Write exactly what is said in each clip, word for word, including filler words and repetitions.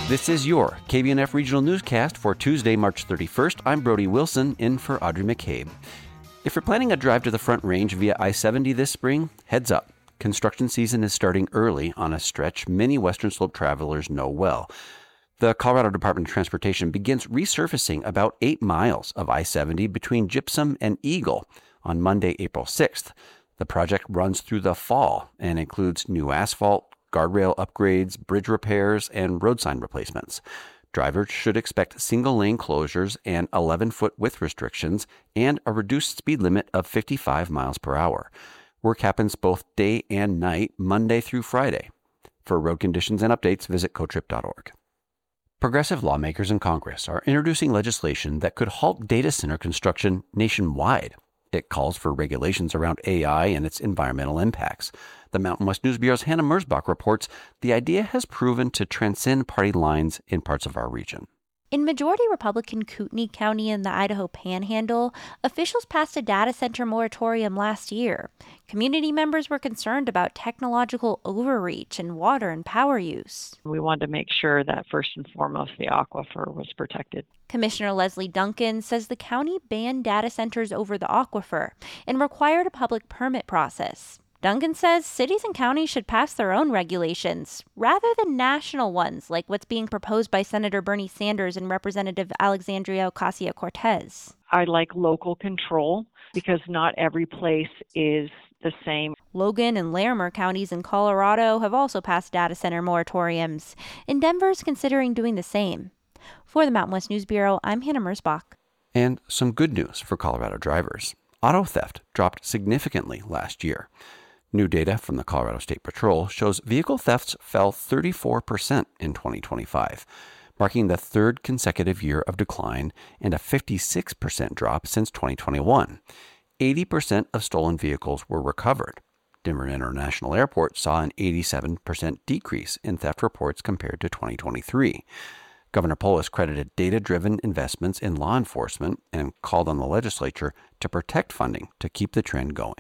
This is your K B N F Regional Newscast for Tuesday, March thirty-first. I'm Brody Wilson, in for Audrey McCabe. If you're planning a drive to the Front Range via I seventy this spring, heads up. Construction season is starting early on a stretch many Western Slope travelers know well. The Colorado Department of Transportation begins resurfacing about eight miles of I seventy between Gypsum and Eagle on Monday, April sixth. The project runs through the fall and includes new asphalt, guardrail upgrades, bridge repairs, and road sign replacements. Drivers should expect single-lane closures and eleven-foot width restrictions and a reduced speed limit of fifty-five miles per hour. Work happens both day and night, Monday through Friday. For road conditions and updates, visit cotrip dot org. Progressive lawmakers in Congress are introducing legislation that could halt data center construction nationwide. It calls for regulations around A I and its environmental impacts. The Mountain West News Bureau's Hannah Mersbach reports the idea has proven to transcend party lines in parts of our region. In majority Republican Kootenai County in the Idaho Panhandle, officials passed a data center moratorium last year. Community members were concerned about technological overreach and water and power use. We wanted to make sure that first and foremost the aquifer was protected. Commissioner Leslie Duncan says the county banned data centers over the aquifer and required a public permit process. Duncan says cities and counties should pass their own regulations rather than national ones like what's being proposed by Senator Bernie Sanders and Representative Alexandria Ocasio-Cortez. I like local control because not every place is the same. Logan and Larimer counties in Colorado have also passed data center moratoriums, and Denver's considering doing the same. For the Mountain West News Bureau, I'm Hannah Mersbach. And some good news for Colorado drivers. Auto theft dropped significantly last year. New data from the Colorado State Patrol shows vehicle thefts fell thirty-four percent in twenty twenty-five, marking the third consecutive year of decline and a fifty-six percent drop since twenty twenty-one. eighty percent of stolen vehicles were recovered. Denver International Airport saw an eighty-seven percent decrease in theft reports compared to twenty twenty-three. Governor Polis credited data-driven investments in law enforcement and called on the legislature to protect funding to keep the trend going.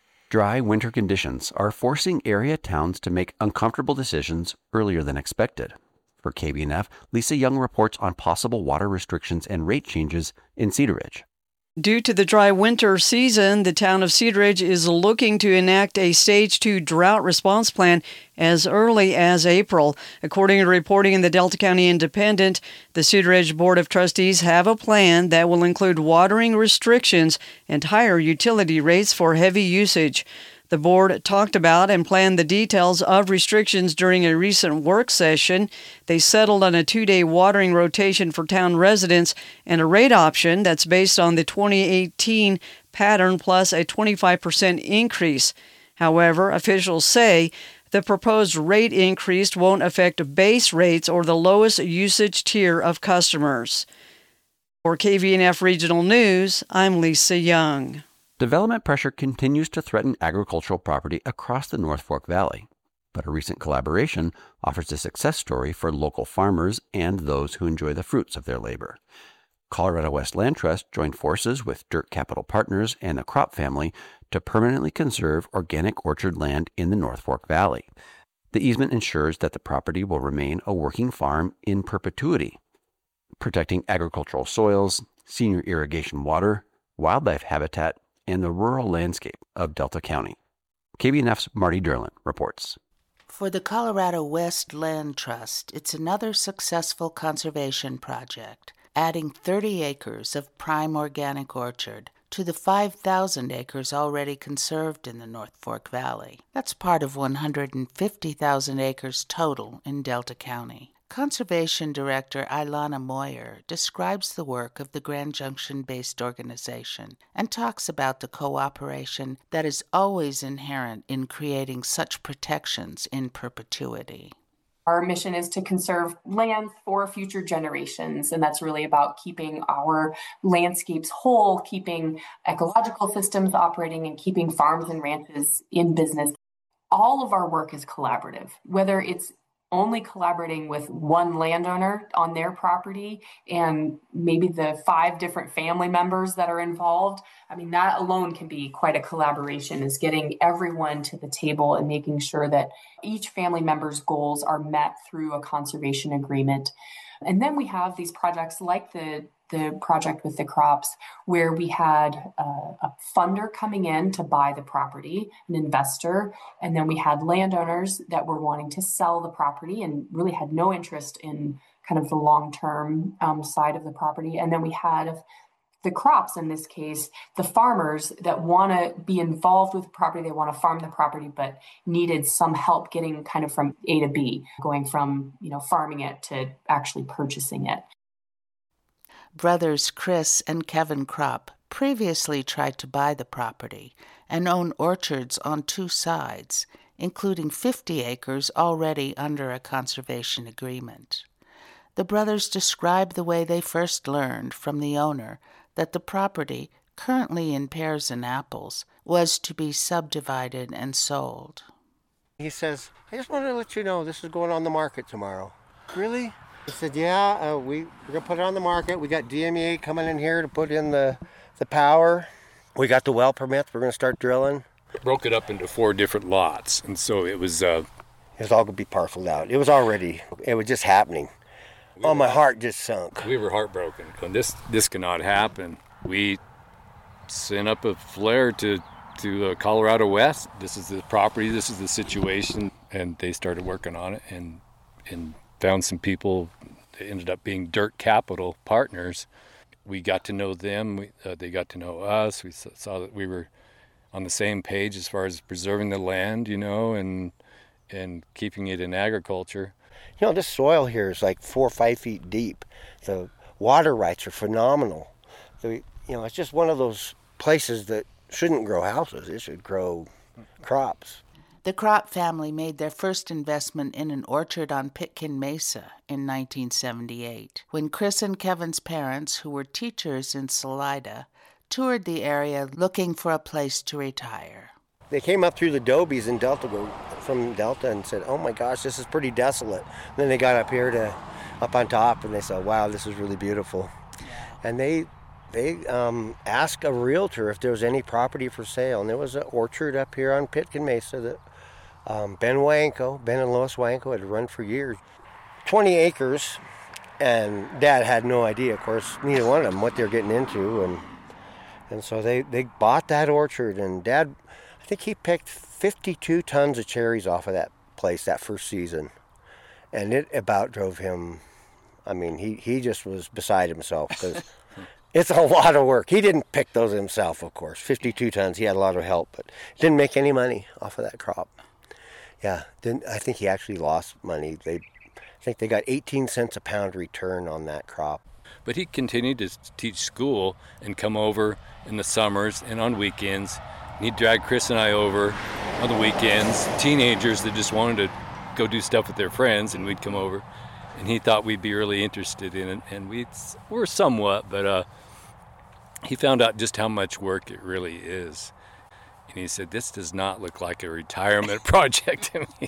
Dry winter conditions are forcing area towns to make uncomfortable decisions earlier than expected. For K B N F, Lisa Young reports on possible water restrictions and rate changes in Cedar Ridge. Due to the dry winter season, the town of Cedar Ridge is looking to enact a Stage two drought response plan as early as April. According to reporting in the Delta County Independent, the Cedar Ridge Board of Trustees have a plan that will include watering restrictions and higher utility rates for heavy usage. The board talked about and planned the details of restrictions during a recent work session. They settled on a two-day watering rotation for town residents and a rate option that's based on the twenty eighteen pattern plus a twenty-five percent increase. However, officials say the proposed rate increase won't affect base rates or the lowest usage tier of customers. For K V N F Regional News, I'm Lisa Young. Development pressure continues to threaten agricultural property across the North Fork Valley, but a recent collaboration offers a success story for local farmers and those who enjoy the fruits of their labor. Colorado West Land Trust joined forces with Dirt Capital Partners and the Crop family to permanently conserve organic orchard land in the North Fork Valley. The easement ensures that the property will remain a working farm in perpetuity, protecting agricultural soils, senior irrigation water, wildlife habitat, and the rural landscape of Delta County. K B N F's Marty Derlin reports. For the Colorado West Land Trust, it's another successful conservation project, adding thirty acres of prime organic orchard to the five thousand acres already conserved in the North Fork Valley. That's part of one hundred fifty thousand acres total in Delta County. Conservation Director Ilana Moyer describes the work of the Grand Junction-based organization and talks about the cooperation that is always inherent in creating such protections in perpetuity. Our mission is to conserve land for future generations, and that's really about keeping our landscapes whole, keeping ecological systems operating, and keeping farms and ranches in business. All of our work is collaborative, whether it's only collaborating with one landowner on their property and maybe the five different family members that are involved. I mean, that alone can be quite a collaboration, is getting everyone to the table and making sure that Each family member's goals are met through a conservation agreement. And then we have these projects like the, the project with the crops, where we had uh, a funder coming in to buy the property, an investor, and then we had landowners that were wanting to sell the property and really had no interest in kind of the long-term um, side of the property. And then we had the crops, in this case, the farmers that want to be involved with the property, they want to farm the property, but needed some help getting kind of from A to B, going from, you know, farming it to actually purchasing it. Brothers Chris and Kevin Kropp previously tried to buy the property and own orchards on two sides, including fifty acres already under a conservation agreement. The brothers describe the way they first learned from the owner that the property, currently in pears and apples, was to be subdivided and sold. He says, I just wanted to let you know this is going on the market tomorrow. Really? He said, yeah, uh, we, we're going to put it on the market. We got D M E A coming in here to put in the, the power. We got the well permits. We're going to start drilling. Broke it up into four different lots, and so it was... Uh, it was all going to be parceled out. It was already, it was just happening. We oh, my heart just sunk. We were heartbroken. And this this cannot happen. We sent up a flare to, to uh, Colorado West. This is the property, this is the situation. And they started working on it and and found some people that ended up being Dirt Capital partners. We got to know them. We, uh, they got to know us. We saw that we were on the same page as far as preserving the land, you know, and and keeping it in agriculture. You know, this soil here is like four or five feet deep. The water rights are phenomenal. The, you know, it's just one of those places that shouldn't grow houses. It should grow crops. The Kropp family made their first investment in an orchard on Pitkin Mesa in nineteen seventy-eight, when Chris and Kevin's parents, who were teachers in Salida, toured the area looking for a place to retire. They came up through the Dobies in Delta, from Delta, and said, oh my gosh, this is pretty desolate. And then they got up here to, up on top, and they said, wow, this is really beautiful. And they they um, asked a realtor if there was any property for sale. And there was an orchard up here on Pitkin Mesa that um, Ben Wanko, Ben and Lois Wanko had run for years. twenty acres, and Dad had no idea, of course, neither one of them, what they were getting into. And and so they, they bought that orchard, and Dad, I think he picked fifty-two tons of cherries off of that place that first season. And it about drove him, I mean, he, he just was beside himself because it's a lot of work. He didn't pick those himself, of course. fifty-two tons, he had a lot of help, but didn't make any money off of that crop. Yeah, didn't, I think he actually lost money. They, I think they got eighteen cents a pound return on that crop. But he continued to teach school and come over in the summers and on weekends. And he'd drag Chris and I over on the weekends, teenagers that just wanted to go do stuff with their friends, and we'd come over. And he thought we'd be really interested in it, and we were somewhat, but uh, he found out just how much work it really is. And he said, this does not look like a retirement project to me.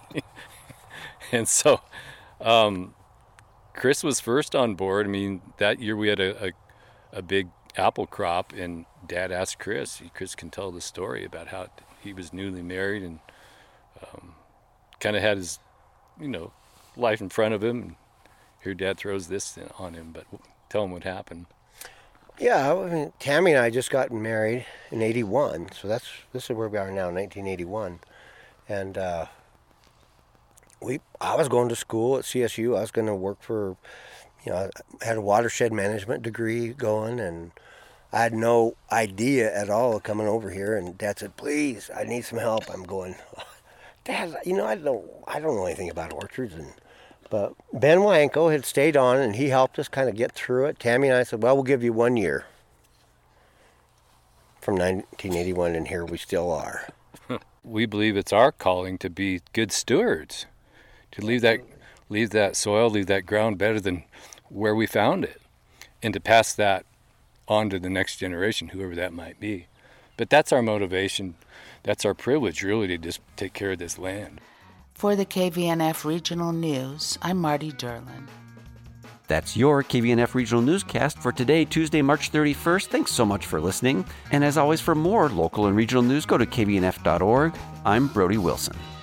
And so um, Chris was first on board. I mean, that year we had a, a, a big apple crop, and Dad asked Chris, Chris can tell the story about how he was newly married and um, kind of had his, you know, life in front of him. And here Dad throws this on him, but tell him what happened. Yeah, I mean, Tammy and I just got married in eighty-one, so that's this is where we are now, nineteen eighty-one. And uh, we, I was going to school at C S U. I was going to work for, you know, I had a watershed management degree going, and I had no idea at all of coming over here. And Dad said, please, I need some help. I'm going, Dad, you know, I don't, I don't know anything about orchards. And But Ben Wanko had stayed on, and he helped us kind of get through it. Tammy and I said, well, we'll give you one year. From nineteen eighty-one, and here we still are. We believe it's our calling to be good stewards, to leave that, leave that soil, leave that ground better than where we found it, and to pass that on to the next generation, whoever that might be. But that's our motivation. That's our privilege, really, to just take care of this land. For the K V N F Regional News, I'm Marty Derlin. That's your K V N F Regional Newscast for today, Tuesday, March thirty-first. Thanks so much for listening. And as always, for more local and regional news, go to K V N F dot org. I'm Brody Wilson.